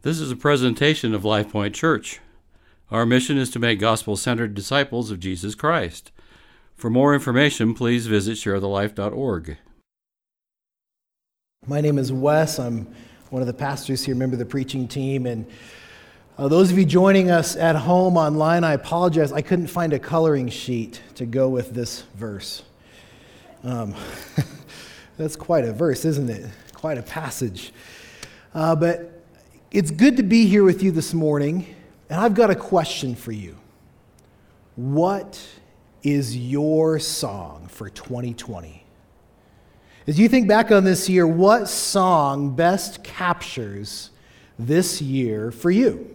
This is a presentation of Life Point Church. Our mission is to make gospel-centered disciples of Jesus Christ. For more information, please visit sharethelife.org. My name is Wes. I'm one of the pastors here, member of the preaching team. And those of you joining us at home online, I apologize. I couldn't find a coloring sheet to go with this verse. That's quite a verse, isn't it? Quite a passage. But it's good to be here with you this morning, and I've got a question for you. What is your song for 2020? As you think back on this year, what song best captures this year for you?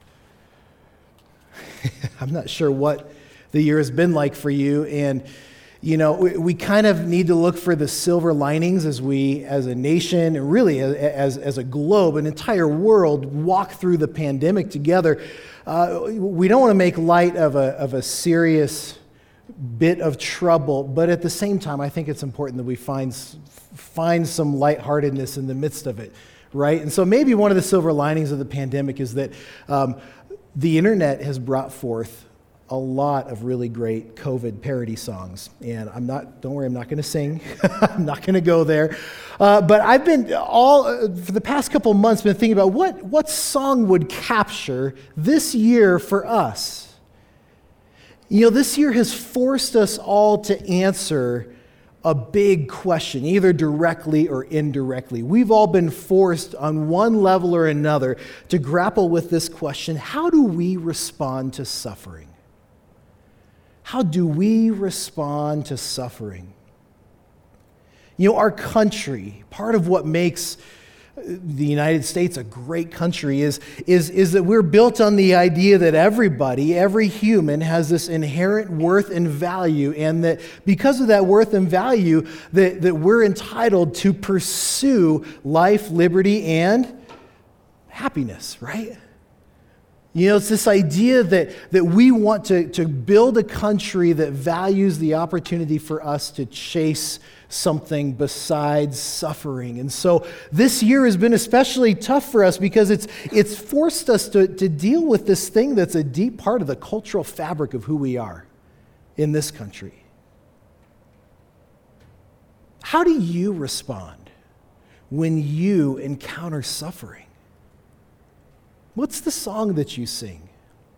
I'm not sure what the year has been like for you, and we kind of need to look for the silver linings as we, as a nation, and really as a globe, an entire world, walk through the pandemic together. We don't want to make light of a serious bit of trouble, but at the same time, I think it's important that we find some lightheartedness in the midst of it, right? And so maybe one of the silver linings of the pandemic is that the internet has brought forth a lot of really great COVID parody songs. And don't worry, I'm not going to sing. I'm not going to go there. But I've been for the past couple months, been thinking about what song would capture this year for us. This year has forced us all to answer a big question, either directly or indirectly. We've all been forced on one level or another to grapple with this question: how do we respond to suffering? How do we respond to suffering? Our country, part of what makes the United States a great country is that we're built on the idea that every human has this inherent worth and value, and that because of that worth and value, that we're entitled to pursue life, liberty, and happiness, right? It's this idea that we want to build a country that values the opportunity for us to chase something besides suffering. And so this year has been especially tough for us because it's forced us to deal with this thing that's a deep part of the cultural fabric of who we are in this country. How do you respond when you encounter suffering? What's the song that you sing?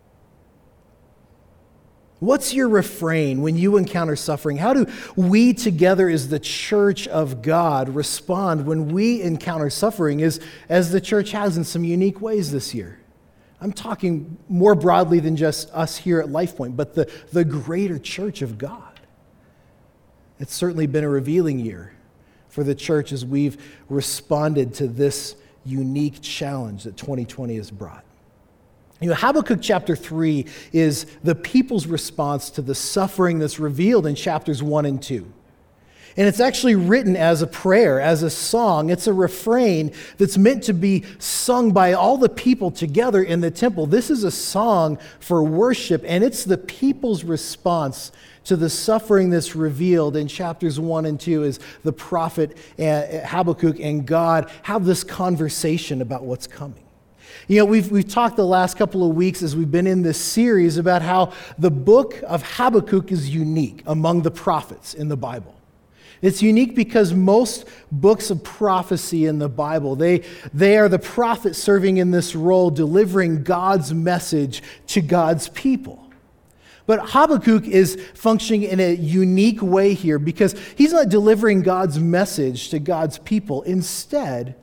What's your refrain when you encounter suffering? How do we together as the church of God respond when we encounter suffering as the church has in some unique ways this year? I'm talking more broadly than just us here at LifePoint, but the greater church of God. It's certainly been a revealing year for the church as we've responded to this unique challenge that 2020 has brought. Habakkuk chapter 3 is the people's response to the suffering that's revealed in chapters 1 and 2. And it's actually written as a prayer, as a song. It's a refrain that's meant to be sung by all the people together in the temple. This is a song for worship, and it's the people's response to the suffering that's revealed in chapters 1 and 2 as the prophet Habakkuk and God have this conversation about what's coming. We've talked the last couple of weeks as we've been in this series about how the book of Habakkuk is unique among the prophets in the Bible. It's unique because most books of prophecy in the Bible, they are the prophet serving in this role, delivering God's message to God's people. But Habakkuk is functioning in a unique way here because he's not delivering God's message to God's people. Instead,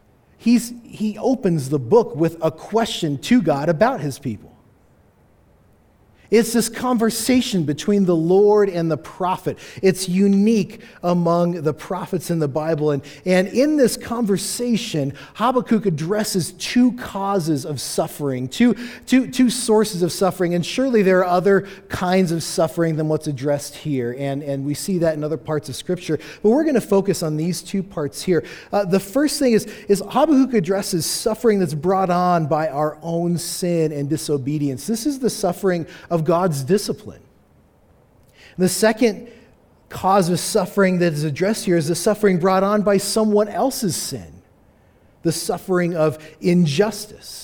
he opens the book with a question to God about his people. It's this conversation between the Lord and the prophet. It's unique among the prophets in the Bible. And in this conversation, Habakkuk addresses two causes of suffering, two sources of suffering. And surely there are other kinds of suffering than what's addressed here. And we see that in other parts of Scripture. But we're going to focus on these two parts here. The first thing is Habakkuk addresses suffering that's brought on by our own sin and disobedience. This is the suffering of God's discipline. The second cause of suffering that is addressed here is the suffering brought on by someone else's sin, the suffering of injustice.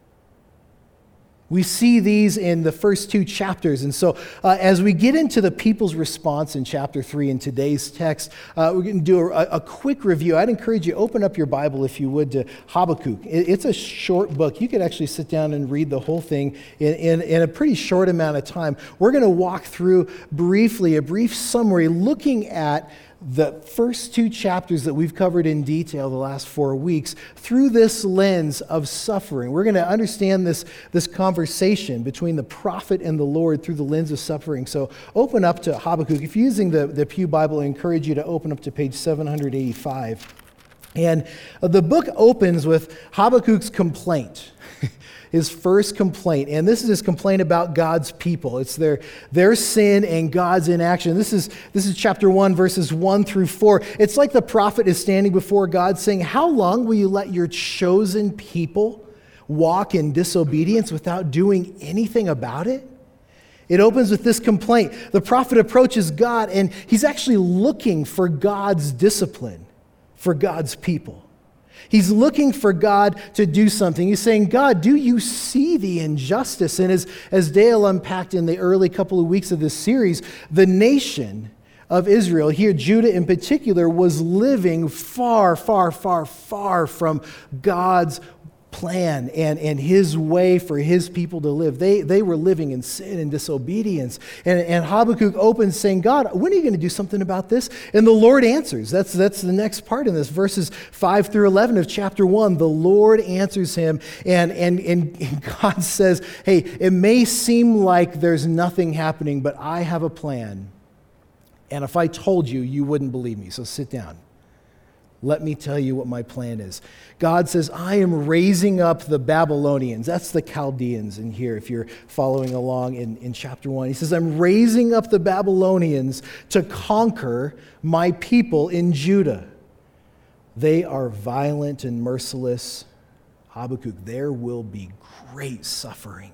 We see these in the first 2 chapters. And so as we get into the people's response in chapter 3 in today's text, we're going to do a quick review. I'd encourage you to open up your Bible, if you would, to Habakkuk. It's a short book. You could actually sit down and read the whole thing in a pretty short amount of time. We're going to walk through briefly a brief summary looking at the first 2 chapters that we've covered in detail the last 4 weeks through this lens of suffering. We're going to understand this conversation between the prophet and the Lord through the lens of suffering. So open up to Habakkuk. If you're using the Pew Bible, I encourage you to open up to page 785. And the book opens with Habakkuk's complaint. His first complaint, and this is his complaint about God's people. It's their sin and God's inaction. This is chapter 1, verses 1 through 4. It's like the prophet is standing before God saying, "How long will you let your chosen people walk in disobedience without doing anything about it?" It opens with this complaint. The prophet approaches God, and he's actually looking for God's discipline for God's people. He's looking for God to do something. He's saying, "God, do you see the injustice?" And as Dale unpacked in the early couple of weeks of this series, the nation of Israel, here Judah in particular, was living far, far, far, far from God's plan and his way for his people to live. They were living in sin and disobedience. And Habakkuk opens saying, "God, when are you going to do something about this?" And the Lord answers. That's the next part in this. Verses 5 through 11 of chapter 1, the Lord answers him, and God says, "Hey, it may seem like there's nothing happening, but I have a plan. And if I told you, you wouldn't believe me. So sit down. Let me tell you what my plan is." God says, "I am raising up the Babylonians." That's the Chaldeans in here, if you're following along in chapter 1. He says, "I'm raising up the Babylonians to conquer my people in Judah. They are violent and merciless." Habakkuk, there will be great suffering.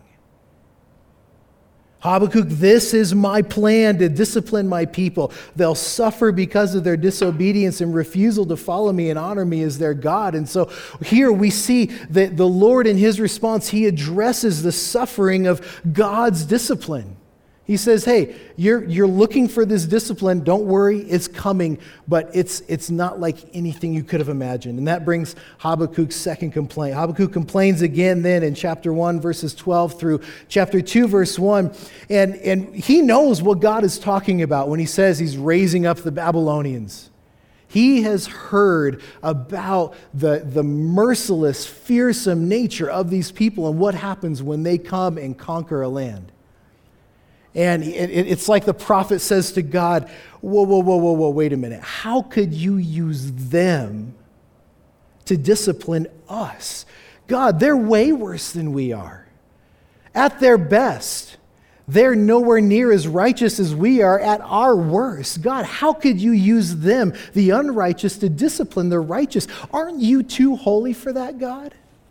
Habakkuk, this is my plan to discipline my people. They'll suffer because of their disobedience and refusal to follow me and honor me as their God. And so here we see that the Lord, in his response, he addresses the suffering of God's discipline. He says, "Hey, you're looking for this discipline. Don't worry, it's coming, but it's not like anything you could have imagined." And that brings Habakkuk's second complaint. Habakkuk complains again then in chapter 1, verses 12 through chapter 2, verse 1. And he knows what God is talking about when he says he's raising up the Babylonians. He has heard about the merciless, fearsome nature of these people and what happens when they come and conquer a land. And it's like the prophet says to God, whoa, wait a minute. How could you use them to discipline us? God, they're way worse than we are. At their best, they're nowhere near as righteous as we are at our worst. God, how could you use them, the unrighteous, to discipline the righteous? Aren't you too holy for that, God?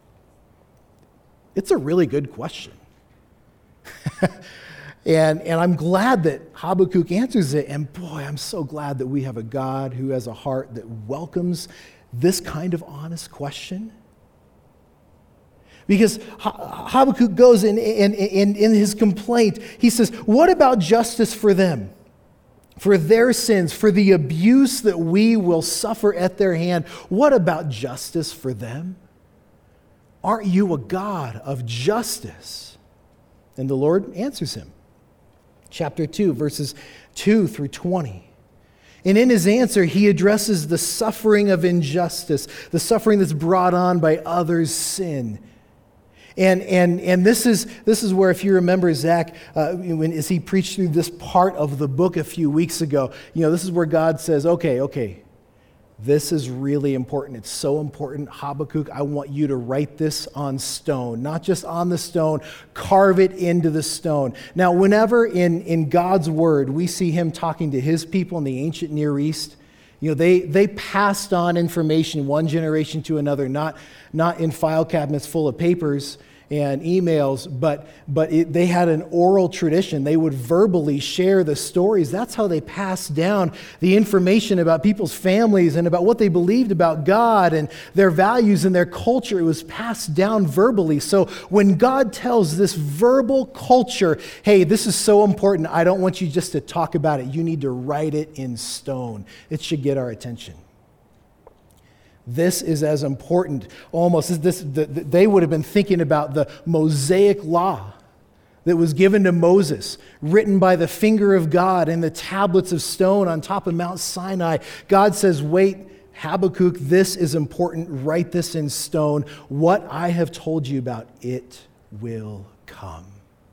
It's a really good question. And I'm glad that Habakkuk answers it. And boy, I'm so glad that we have a God who has a heart that welcomes this kind of honest question. Because Habakkuk goes in his complaint, he says, "What about justice for them? For their sins, for the abuse that we will suffer at their hand. What about justice for them? Aren't you a God of justice?" And the Lord answers him. Chapter 2, verses 2 through 20. And in his answer, he addresses the suffering of injustice, the suffering that's brought on by others' sin. And this is where, if you remember Zach, as he preached through this part of the book a few weeks ago, this is where God says, okay, this is really important. It's so important. Habakkuk, I want you to write this on stone, not just on the stone, carve it into the stone. Now, whenever in God's word we see him talking to his people in the ancient Near East, they passed on information one generation to another, not in file cabinets full of papers and emails, but they had an oral tradition. They would verbally share the stories. That's how they passed down the information about people's families and about what they believed about God and their values and their culture. It was passed down verbally. So when God tells this verbal culture, hey, this is so important, I don't want you just to talk about it. You need to write it in stone. It should get our attention. This is as important almost as they would have been thinking about the Mosaic law that was given to Moses, written by the finger of God in the tablets of stone on top of Mount Sinai. God says, wait, Habakkuk, this is important. Write this in stone. What I have told you about, it will come.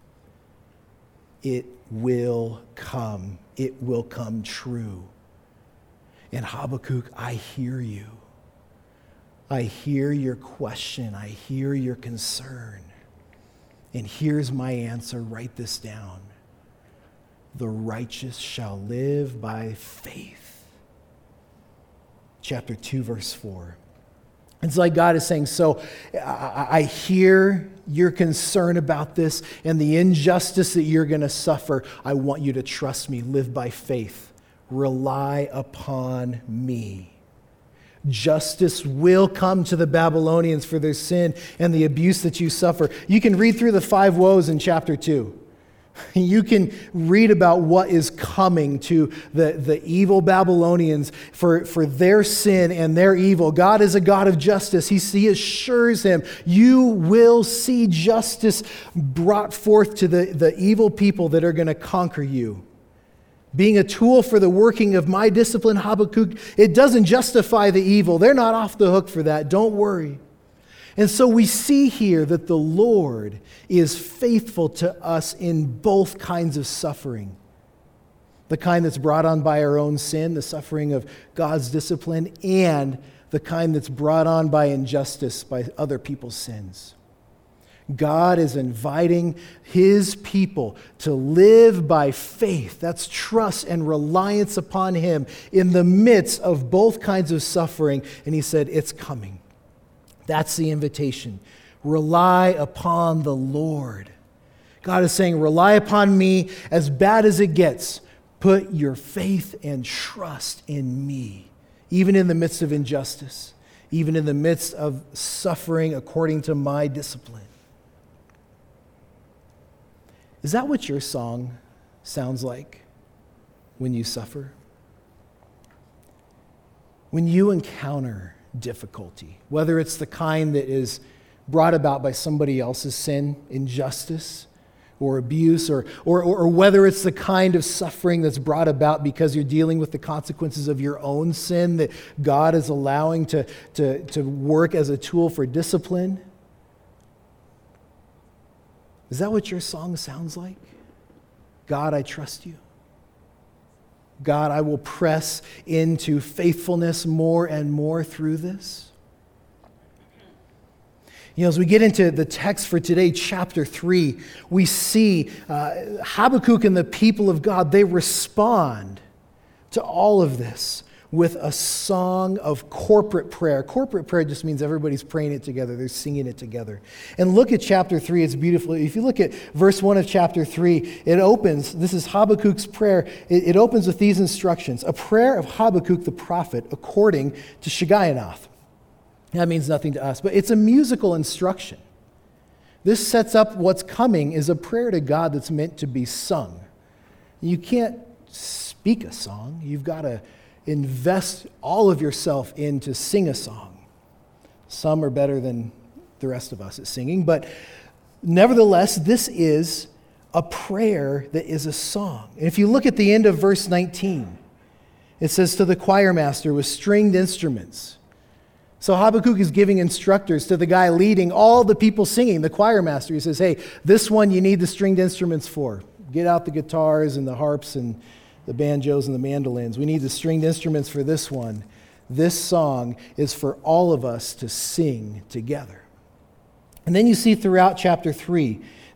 It will come. It will come true. And Habakkuk, I hear you. I hear your question. I hear your concern. And here's my answer. Write this down. The righteous shall live by faith. Chapter 2, verse 4. It's like God is saying, so I hear your concern about this and the injustice that you're going to suffer. I want you to trust me. Live by faith. Rely upon me. Justice will come to the Babylonians for their sin and the abuse that you suffer. You can read through the 5 woes in chapter 2. You can read about what is coming to the evil Babylonians for their sin and their evil. God is a God of justice. He assures him, you will see justice brought forth to the evil people that are going to conquer you. Being a tool for the working of my discipline, Habakkuk, it doesn't justify the evil. They're not off the hook for that. Don't worry. And so we see here that the Lord is faithful to us in both kinds of suffering. The kind that's brought on by our own sin, the suffering of God's discipline, and the kind that's brought on by injustice, by other people's sins. God is inviting his people to live by faith. That's trust and reliance upon him in the midst of both kinds of suffering. And he said, it's coming. That's the invitation. Rely upon the Lord. God is saying, rely upon me as bad as it gets. Put your faith and trust in me, even in the midst of injustice, even in the midst of suffering according to my discipline. Is that what your song sounds like when you suffer? When you encounter difficulty, whether it's the kind that is brought about by somebody else's sin, injustice, or abuse, or whether it's the kind of suffering that's brought about because you're dealing with the consequences of your own sin that God is allowing to work as a tool for discipline. Is that what your song sounds like? God, I trust you. God, I will press into faithfulness more and more through this. You know, as we get into the text for today, chapter 3, we see Habakkuk and the people of God, they respond to all of this with a song of corporate prayer. Corporate prayer just means everybody's praying it together. They're singing it together. And look at chapter 3. It's beautiful. If you look at verse 1 of chapter 3, it opens, this is Habakkuk's prayer. It opens with these instructions. A prayer of Habakkuk the prophet according to Shigionoth. That means nothing to us, but it's a musical instruction. This sets up what's coming is a prayer to God that's meant to be sung. You can't speak a song. You've got to invest all of yourself in to sing a song. Some are better than the rest of us at singing, but nevertheless, this is a prayer that is a song. And if you look at the end of verse 19, it says, to the choir master with stringed instruments. So Habakkuk is giving instructors to the guy leading all the people singing, the choir master. He says, hey, this one you need the stringed instruments for. Get out the guitars and the harps and the banjos and the mandolins. We need the stringed instruments for this one. This song is for all of us to sing together. And then you see throughout chapter 3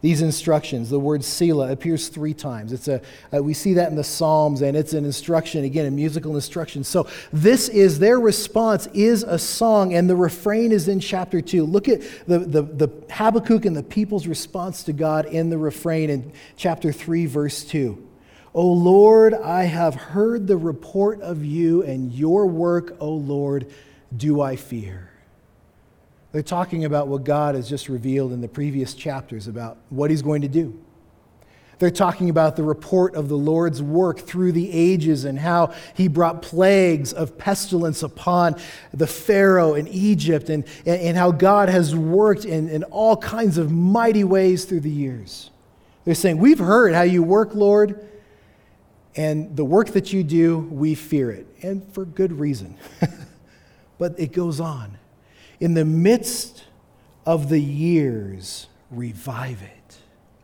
these instructions. The word Selah appears 3 times. We see that in the Psalms, and it's an instruction, again, a musical instruction. So this is, their response is a song, and the refrain is in chapter 2. Look at the Habakkuk and the people's response to God in the refrain in chapter 3, verse 2. O Lord, I have heard the report of you, and your work, O Lord, do I fear. They're talking about what God has just revealed in the previous chapters about what he's going to do. They're talking about the report of the Lord's work through the ages and how he brought plagues of pestilence upon the Pharaoh in Egypt and how God has worked in all kinds of mighty ways through the years. They're saying, we've heard how you work, Lord, and the work that you do, we fear it, and for good reason. But it goes on. In the midst of the years, revive it.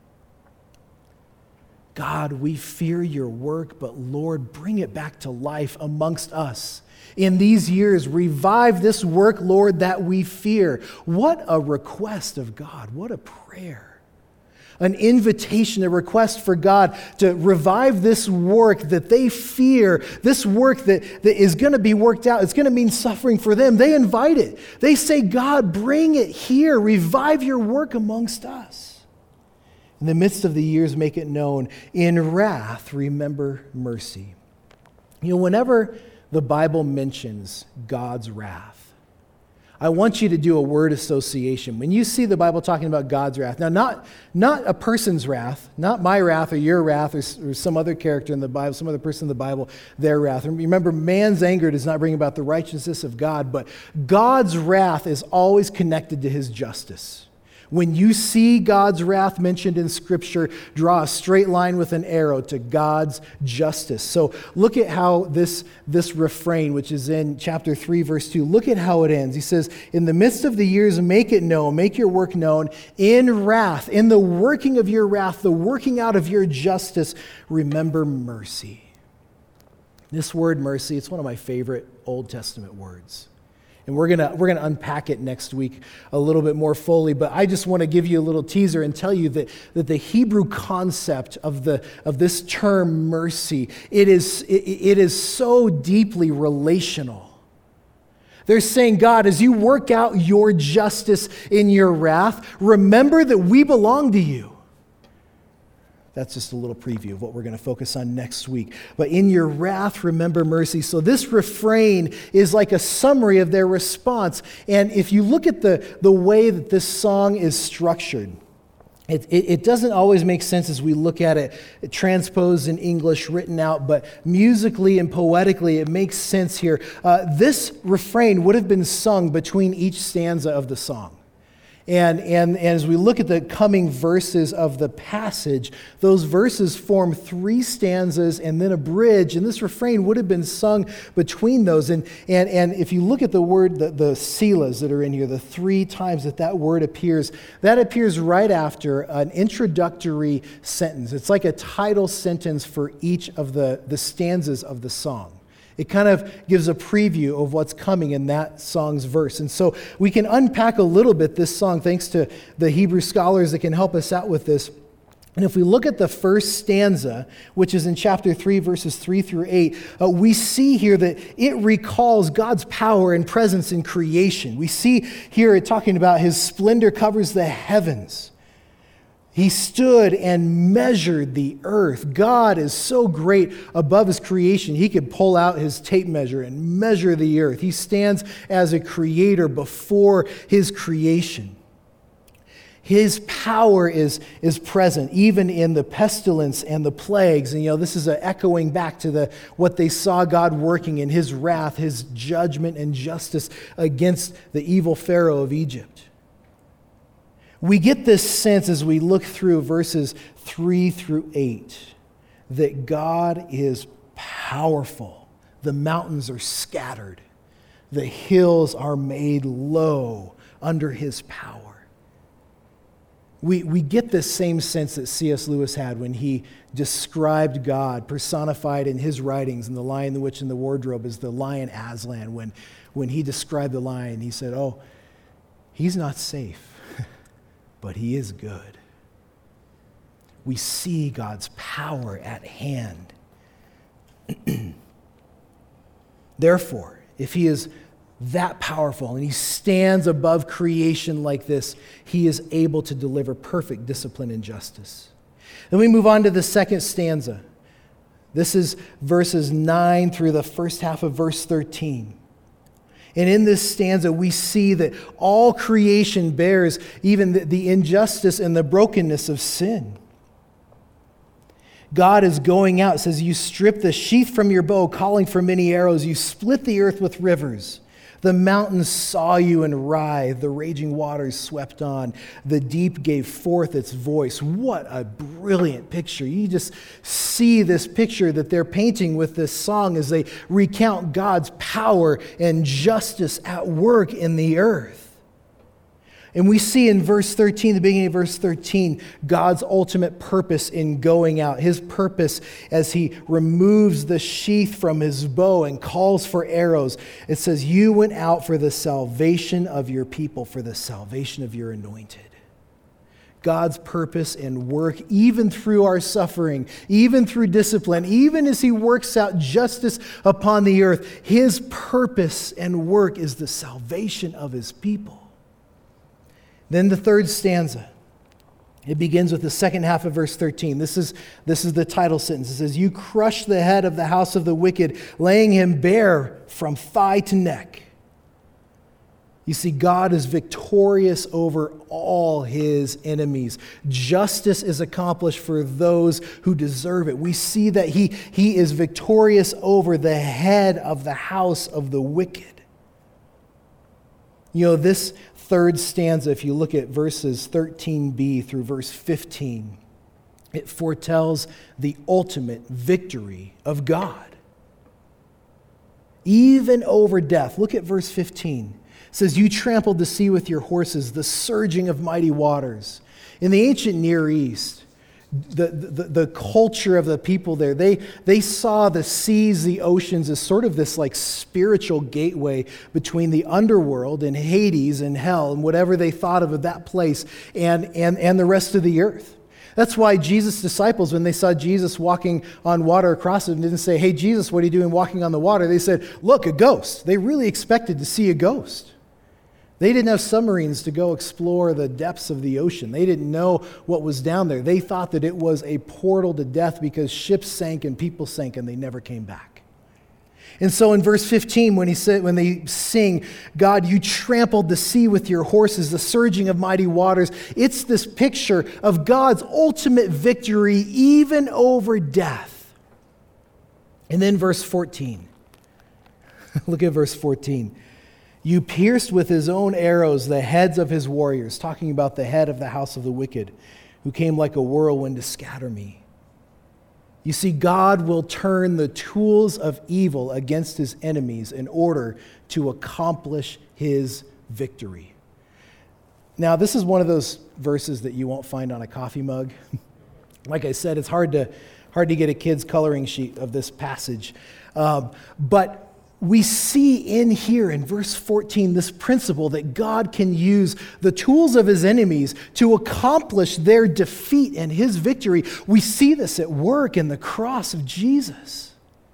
God, we fear your work, but Lord, bring it back to life amongst us. In these years, revive this work, Lord, that we fear. What a request of God. What a prayer. An invitation, a request for God to revive this work that they fear, this work that is going to be worked out. It's going to mean suffering for them. They invite it. They say, God, bring it here. Revive your work amongst us. In the midst of the years, make it known. In wrath, remember mercy. You know, whenever the Bible mentions God's wrath, I want you to do a word association. When you see the Bible talking about God's wrath, now not a person's wrath, not my wrath or your wrath or some other character in the Bible, some other person in the Bible, their wrath. Remember, man's anger does not bring about the righteousness of God, but God's wrath is always connected to his justice. When you see God's wrath mentioned in Scripture, draw a straight line with an arrow to God's justice. So look at how this refrain, which is in chapter 3, verse 2, look at how it ends. He says, in the midst of the years, make it known, make your work known. In wrath, in the working of your wrath, the working out of your justice, remember mercy. This word mercy, it's one of my favorite Old Testament words. And we're gonna unpack it next week a little bit more fully, but I just want to give you a little teaser and tell you that the Hebrew concept of this term mercy, it is so deeply relational. They're saying, God, as you work out your justice in your wrath, remember that we belong to you. That's just a little preview of what we're going to focus on next week. But in your wrath, remember mercy. So this refrain is like a summary of their response. And if you look at the way that this song is structured, it doesn't always make sense as we look at it transposed in English, written out, but musically and poetically, it makes sense here. This refrain would have been sung between each stanza of the song. And as we look at the coming verses of the passage, those verses form 3 stanzas and then a bridge, and this refrain would have been sung between those. And if you look at the word, the selahs that are in here, the 3 times that word appears, that appears right after an introductory sentence. It's like a title sentence for each of the stanzas of the song. It kind of gives a preview of what's coming in that song's verse. And so we can unpack a little bit this song thanks to the Hebrew scholars that can help us out with this. And if we look at the first stanza, which is in chapter 3, verses 3 through 8, we see here that it recalls God's power and presence in creation. We see here it talking about his splendor covers the heavens. He stood and measured the earth. God is so great above his creation, he could pull out his tape measure and measure the earth. He stands as a creator before his creation. His power is present even in the pestilence and the plagues. And this is echoing back to what they saw God working in his wrath, his judgment and justice against the evil Pharaoh of Egypt. We get this sense as we look through verses 3 through 8 that God is powerful. The mountains are scattered. The hills are made low under his power. We get this same sense that C.S. Lewis had when he described God, personified in his writings in The Lion, the Witch, and the Wardrobe as the lion Aslan. When he described the lion, he said, he's not safe. But he is good. we see God's power at hand. Therefore, if he is that powerful and he stands above creation like this, he is able to deliver perfect discipline and justice. Then we move on to the second stanza. This is verses 9 through the first half of verse 13. And in this stanza, we see that all creation bears even the injustice and the brokenness of sin. God is going out. It says, you strip the sheath from your bow, calling for many arrows. You split the earth with rivers. The mountains saw you and writhed. The raging waters swept on. The deep gave forth its voice. What a brilliant picture. You just see this picture that they're painting with this song as they recount God's power and justice at work in the earth. And we see in verse 13, the beginning of verse 13, God's ultimate purpose in going out. His purpose as he removes the sheath from his bow and calls for arrows. It says, you went out for the salvation of your people, for the salvation of your anointed. God's purpose and work, even through our suffering, even through discipline, even as he works out justice upon the earth, his purpose and work is the salvation of his people. Then the third stanza. It begins with the second half of verse 13. This is the title sentence. It says, you crush the head of the house of the wicked, laying him bare from thigh to neck. You see, God is victorious over all his enemies. Justice is accomplished for those who deserve it. We see that he is victorious over the head of the house of the wicked. You know, this third stanza, if you look at verses 13b through verse 15, it foretells the ultimate victory of God. Even over death. Look at verse 15. It says, you trampled the sea with your horses, the surging of mighty waters. In the ancient Near East, the culture of the people there, they saw the seas, the oceans as sort of this like spiritual gateway between the underworld and Hades and hell and whatever they thought of that place and the rest of the earth. That's why Jesus' disciples, when they saw Jesus walking on water across them, didn't say, hey, Jesus, what are you doing walking on the water? They said, look, a ghost. They really expected to see a ghost. They didn't have submarines to go explore the depths of the ocean. They didn't know what was down there. They thought that it was a portal to death because ships sank and people sank and they never came back. And so in verse 15, when they sing, God, you trampled the sea with your horses, the surging of mighty waters, it's this picture of God's ultimate victory even over death. And then verse 14. Look at verse 14. You pierced with his own arrows the heads of his warriors, talking about the head of the house of the wicked, who came like a whirlwind to scatter me. You see, God will turn the tools of evil against his enemies in order to accomplish his victory. Now, this is one of those verses that you won't find on a coffee mug. Like I said, it's hard to get a kid's coloring sheet of this passage. But we see in here in verse 14 this principle that God can use the tools of his enemies to accomplish their defeat and his victory. We see this at work in the cross of Jesus.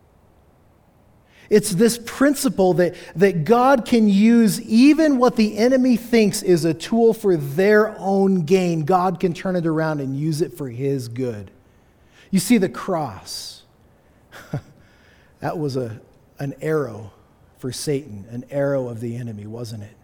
It's this principle that God can use even what the enemy thinks is a tool for their own gain. God can turn it around and use it for his good. You see, the cross, that was an arrow for Satan, an arrow of the enemy, wasn't it?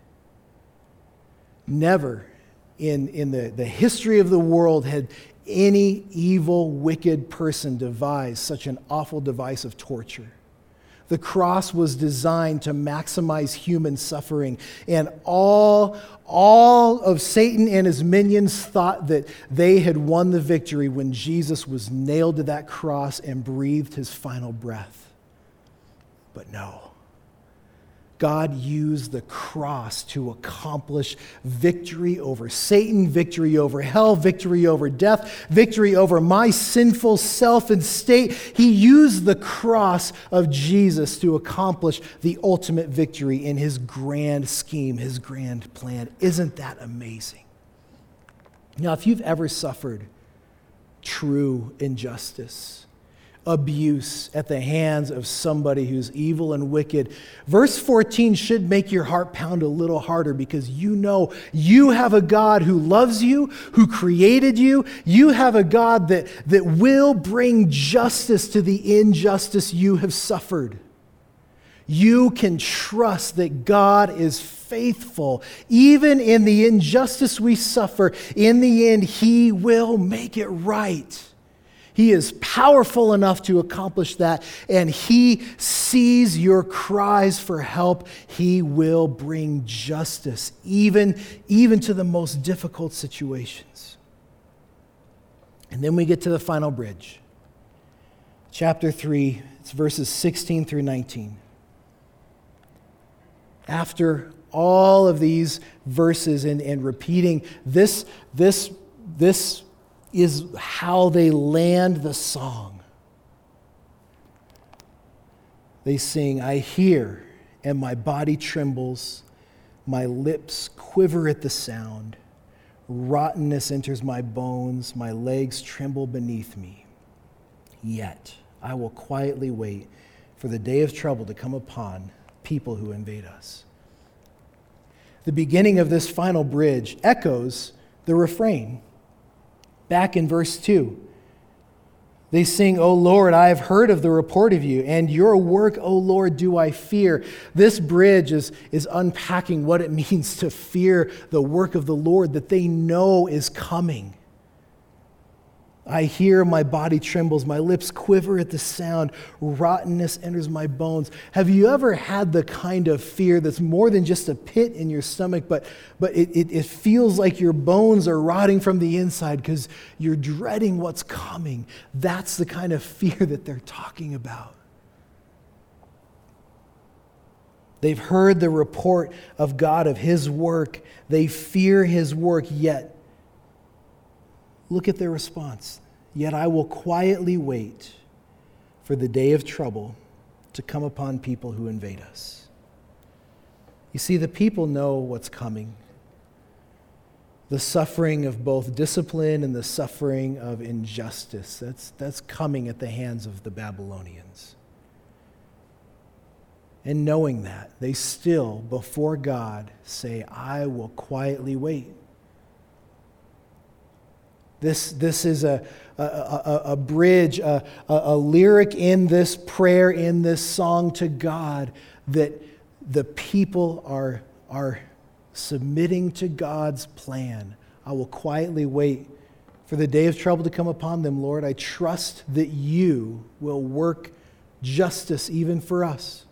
Never in the history of the world had any evil, wicked person devised such an awful device of torture. The cross was designed to maximize human suffering, and all of Satan and his minions thought that they had won the victory when Jesus was nailed to that cross and breathed his final breath. But no. God used the cross to accomplish victory over Satan, victory over hell, victory over death, victory over my sinful self and state. He used the cross of Jesus to accomplish the ultimate victory in his grand scheme, his grand plan. Isn't that amazing? Now, if you've ever suffered true injustice, abuse at the hands of somebody who's evil and wicked. Verse 14 should make your heart pound a little harder because you know you have a God who loves you, who created you. You have a God that will bring justice to the injustice you have suffered. You can trust that God is faithful. Even in the injustice we suffer, in the end, He will make it right. He is powerful enough to accomplish that, and He sees your cries for help. He will bring justice, even to the most difficult situations. And then we get to the final bridge. Chapter 3, it's verses 16 through 19. After all of these verses and repeating, this is how they land the song. They sing, I hear, and my body trembles, my lips quiver at the sound. Rottenness enters my bones, my legs tremble beneath me. Yet I will quietly wait for the day of trouble to come upon people who invade us. The beginning of this final bridge echoes the refrain. Back in verse 2, they sing, O Lord, I have heard of the report of you, and your work, O Lord, do I fear. This bridge is unpacking what it means to fear the work of the Lord that they know is coming. I hear, my body trembles, my lips quiver at the sound, rottenness enters my bones. Have you ever had the kind of fear that's more than just a pit in your stomach, but it feels like your bones are rotting from the inside because you're dreading what's coming? That's the kind of fear that they're talking about. They've heard the report of God, of His work. They fear His work, yet look at their response. Yet I will quietly wait for the day of trouble to come upon people who invade us. You see, the people know what's coming. The suffering of both discipline and the suffering of injustice. That's coming at the hands of the Babylonians. And knowing that, they still, before God, say, I will quietly wait. This is a bridge, a lyric in this prayer, in this song to God, that the people are submitting to God's plan. I will quietly wait for the day of trouble to come upon them, Lord. I trust that you will work justice even for us.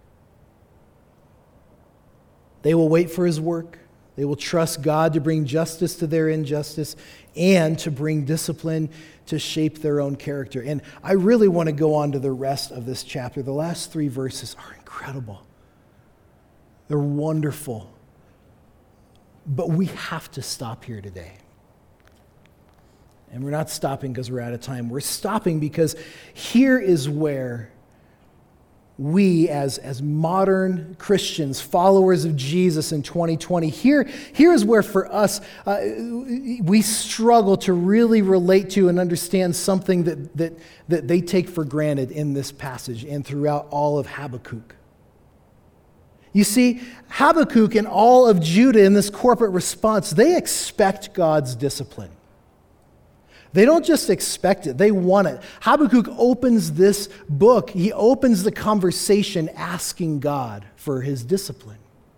They will wait for His work. They will trust God to bring justice to their injustice and to bring discipline to shape their own character. And I really want to go on to the rest of this chapter. The last 3 verses are incredible. They're wonderful. But we have to stop here today. And we're not stopping because we're out of time. We're stopping because here is where we as modern Christians, followers of Jesus in 2020, here is where for us, we struggle to really relate to and understand something that they take for granted in this passage and throughout all of Habakkuk. You see, Habakkuk and all of Judah in this corporate response, they expect God's discipline. They don't just expect it, they want it. Habakkuk opens this book, he opens the conversation asking God for His discipline.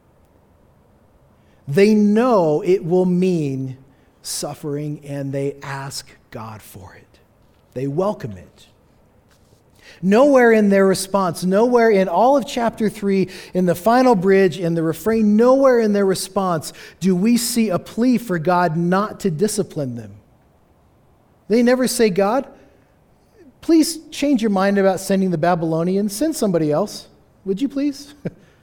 They know it will mean suffering, and they ask God for it. They welcome it. Nowhere in their response, nowhere in all of chapter 3, in the final bridge, in the refrain, nowhere in their response do we see a plea for God not to discipline them. They never say, God, please change your mind about sending the Babylonians. Send somebody else. Would you please?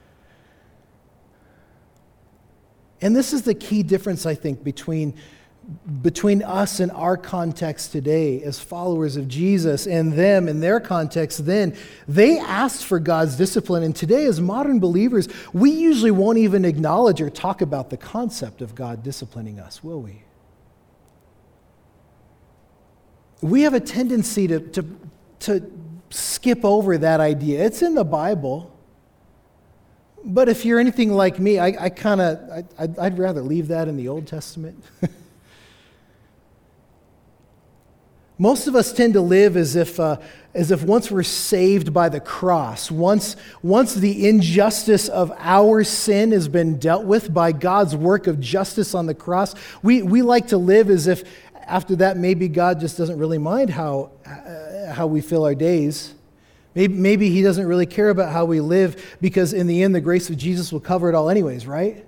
And this is the key difference, I think, between us and our context today as followers of Jesus and them in their context then. They asked for God's discipline, and today as modern believers, we usually won't even acknowledge or talk about the concept of God disciplining us, will we? we have a tendency to skip over that idea. It's in the Bible. But if you're anything like me, I'd rather leave that in the Old Testament. Most of us tend to live as if once we're saved by the cross, once the injustice of our sin has been dealt with by God's work of justice on the cross, we like to live as if after that maybe God just doesn't really mind how we fill our days. Maybe he doesn't really care about how we live because in the end the grace of Jesus will cover it all anyways, right?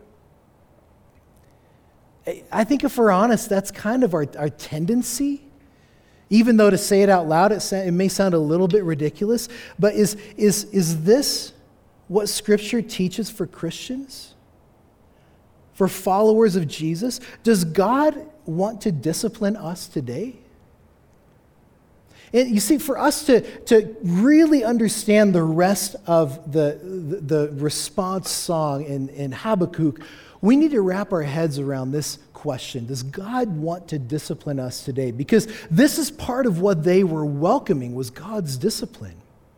I think if we're honest, that's kind of our tendency. Even though to say it out loud, it may sound a little bit ridiculous, but is this what Scripture teaches for Christians? For followers of Jesus? Does God want to discipline us today? And you see, for us to really understand the rest of the response song in Habakkuk, we need to wrap our heads around this question. Does God want to discipline us today? Because this is part of what they were welcoming, was God's discipline.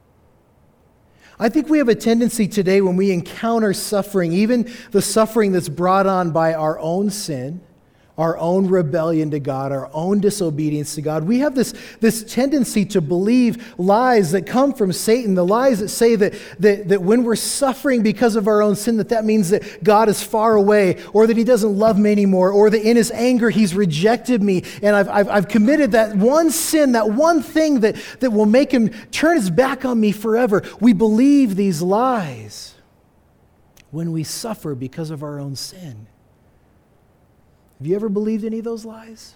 I think we have a tendency today when we encounter suffering, even the suffering that's brought on by our own sin, our own rebellion to God, our own disobedience to God. We have this tendency to believe lies that come from Satan, the lies that say that when we're suffering because of our own sin, that means that God is far away, or that he doesn't love me anymore, or that in his anger he's rejected me, and I've committed that one sin, that one thing that will make him turn his back on me forever. We believe these lies when we suffer because of our own sin. Have you ever believed any of those lies?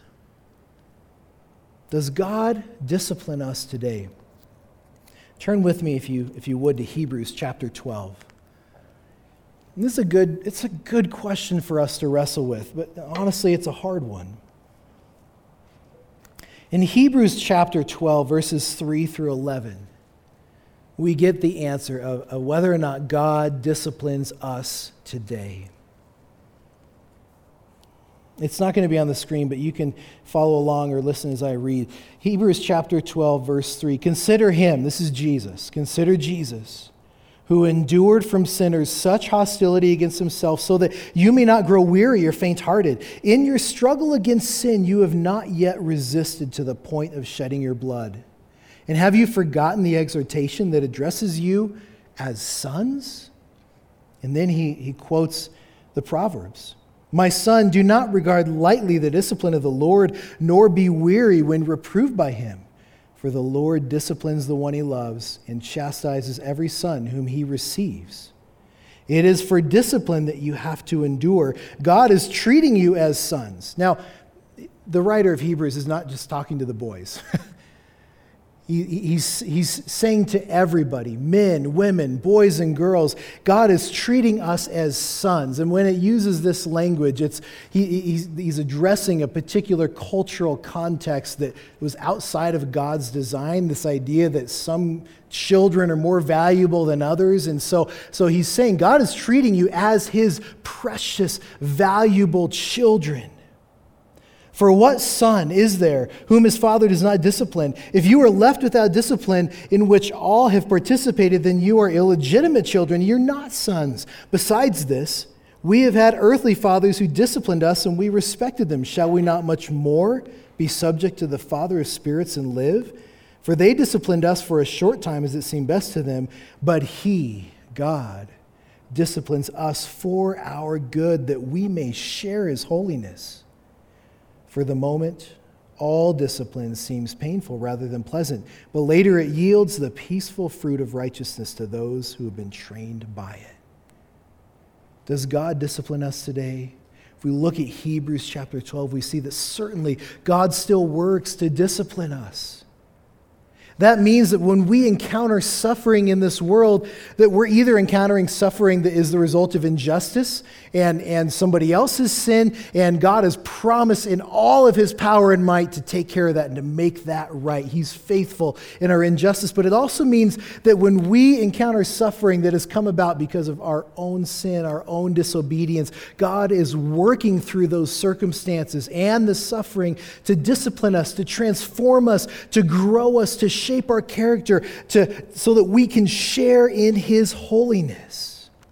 Does God discipline us today? Turn with me, if you would, to Hebrews chapter 12. And it's a good question for us to wrestle with, but honestly, it's a hard one. In Hebrews chapter 12, verses 3 through 11, we get the answer of whether or not God disciplines us today. It's not going to be on the screen, but you can follow along or listen as I read. Hebrews chapter 12, verse 3. Consider him, this is Jesus, consider Jesus, who endured from sinners such hostility against himself, so that you may not grow weary or faint-hearted. In your struggle against sin, you have not yet resisted to the point of shedding your blood. And have you forgotten the exhortation that addresses you as sons? And then he quotes the Proverbs. My son, do not regard lightly the discipline of the Lord, nor be weary when reproved by him. For the Lord disciplines the one he loves and chastises every son whom he receives. It is for discipline that you have to endure. God is treating you as sons. Now, the writer of Hebrews is not just talking to the boys. He's saying to everybody, men, women, boys and girls, God is treating us as sons. And when it uses this language, he's addressing a particular cultural context that was outside of God's design, this idea that some children are more valuable than others. And so he's saying God is treating you as his precious, valuable children. For what son is there whom his father does not discipline? If you are left without discipline in which all have participated, then you are illegitimate children. You're not sons. Besides this, we have had earthly fathers who disciplined us, and we respected them. Shall we not much more be subject to the Father of spirits and live? For they disciplined us for a short time as it seemed best to them, but he, God, disciplines us for our good, that we may share his holiness. For the moment, all discipline seems painful rather than pleasant, but later it yields the peaceful fruit of righteousness to those who have been trained by it. Does God discipline us today? If we look at Hebrews chapter 12, we see that certainly God still works to discipline us. That means that when we encounter suffering in this world, that we're either encountering suffering that is the result of injustice and somebody else's sin, and God has promised in all of his power and might to take care of that and to make that right. He's faithful in our injustice. But it also means that when we encounter suffering that has come about because of our own sin, our own disobedience, God is working through those circumstances and the suffering to discipline us, to transform us, to grow us, to shape our character, so that we can share in his holiness.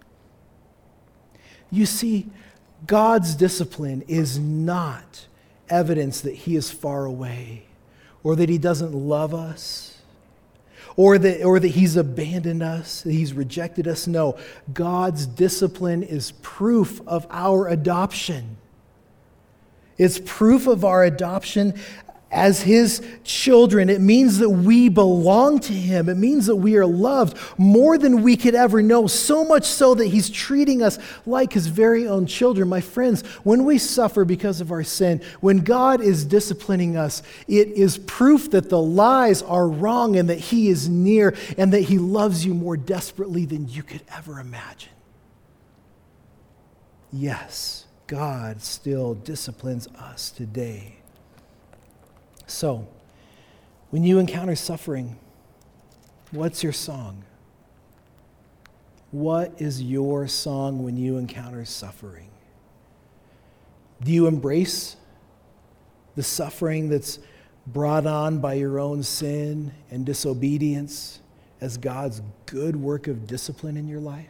You see, God's discipline is not evidence that he is far away, or that he doesn't love us, or that he's abandoned us, that he's rejected us. No, God's discipline is proof of our adoption. It's proof of our adoption as his children. It means that we belong to him. It means that we are loved more than we could ever know, so much so that he's treating us like his very own children. My friends, when we suffer because of our sin, when God is disciplining us, it is proof that the lies are wrong and that he is near and that he loves you more desperately than you could ever imagine. Yes, God still disciplines us today. So, when you encounter suffering, what's your song? What is your song when you encounter suffering? Do you embrace the suffering that's brought on by your own sin and disobedience as God's good work of discipline in your life?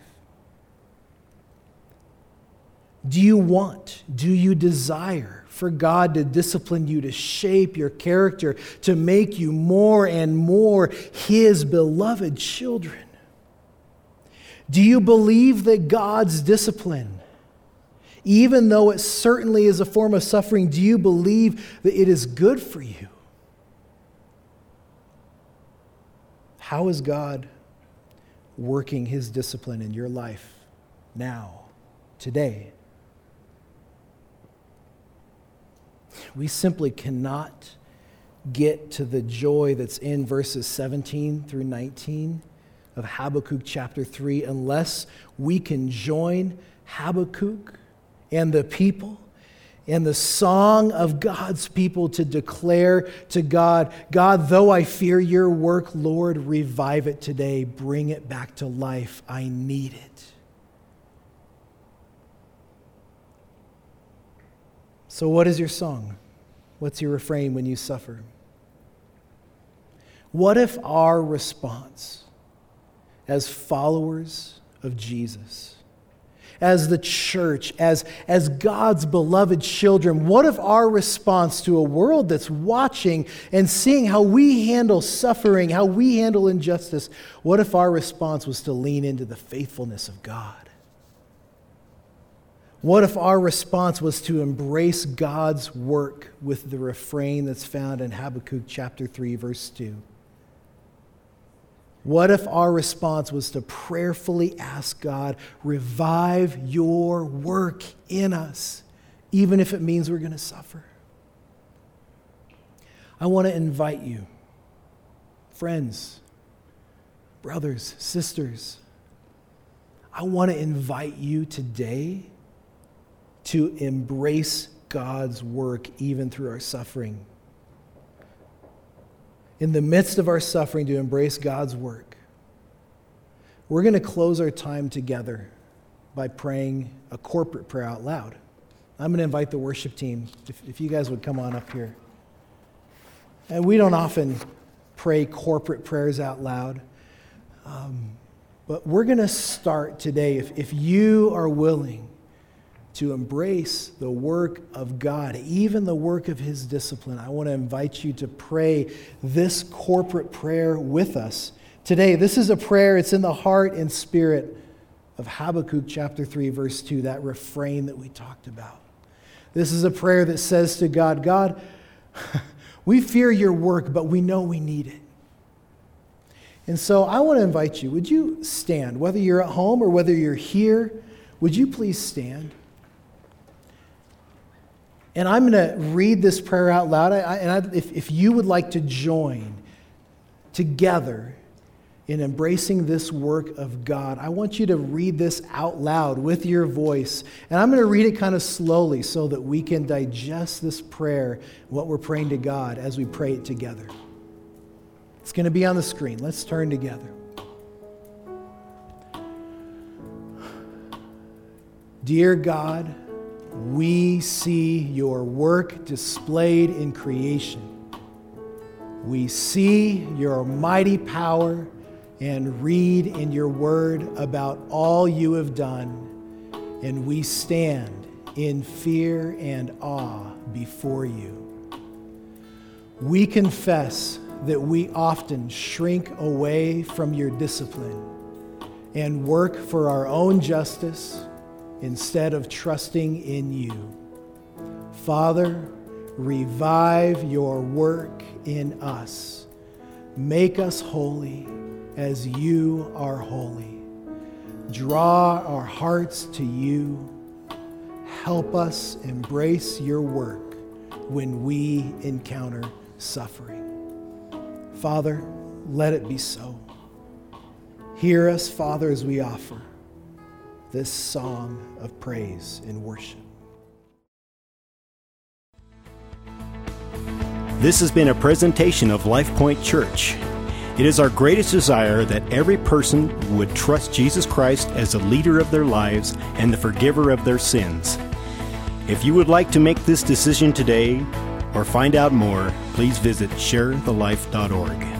Do you desire for God to discipline you, to shape your character, to make you more and more his beloved children? Do you believe that God's discipline, even though it certainly is a form of suffering, do you believe that it is good for you? How is God working his discipline in your life now, today? We simply cannot get to the joy that's in verses 17 through 19 of Habakkuk chapter 3 unless we can join Habakkuk and the people and the song of God's people to declare to God, God, though I fear your work, Lord, revive it today. Bring it back to life. I need it. So what is your song? What's your refrain when you suffer? What if our response as followers of Jesus, as the church, as God's beloved children, what if our response to a world that's watching and seeing how we handle suffering, how we handle injustice, what if our response was to lean into the faithfulness of God? What if our response was to embrace God's work with the refrain that's found in Habakkuk chapter 3, verse 2? What if our response was to prayerfully ask God, revive your work in us, even if it means we're going to suffer? I want to invite you, friends, brothers, sisters, I want to invite you today to embrace God's work even through our suffering. In the midst of our suffering, to embrace God's work. We're going to close our time together by praying a corporate prayer out loud. I'm going to invite the worship team, if you guys would come on up here. And we don't often pray corporate prayers out loud, but we're going to start today, if you are willing to embrace the work of God, even the work of his discipline, I want to invite you to pray this corporate prayer with us today. This is a prayer, it's in the heart and spirit of Habakkuk chapter 3, verse 2, that refrain that we talked about. This is a prayer that says to God, God, we fear your work, but we know we need it. And so I want to invite you, would you stand, whether you're at home or whether you're here, would you please stand? And I'm going to read this prayer out loud. If you would like to join together in embracing this work of God, I want you to read this out loud with your voice. And I'm going to read it kind of slowly so that we can digest this prayer, what we're praying to God as we pray it together. It's going to be on the screen. Let's turn together. Dear God, we see your work displayed in creation. We see your mighty power and read in your word about all you have done, and we stand in fear and awe before you. We confess that we often shrink away from your discipline and work for our own justice instead of trusting in you. Father, revive your work in us. Make us holy as you are holy. Draw our hearts to you. Help us embrace your work when we encounter suffering. Father, let it be so. Hear us, Father, as we offer this song of praise and worship. This has been a presentation of LifePoint Church. It is our greatest desire that every person would trust Jesus Christ as the leader of their lives and the forgiver of their sins. If you would like to make this decision today or find out more, please visit sharethelife.org.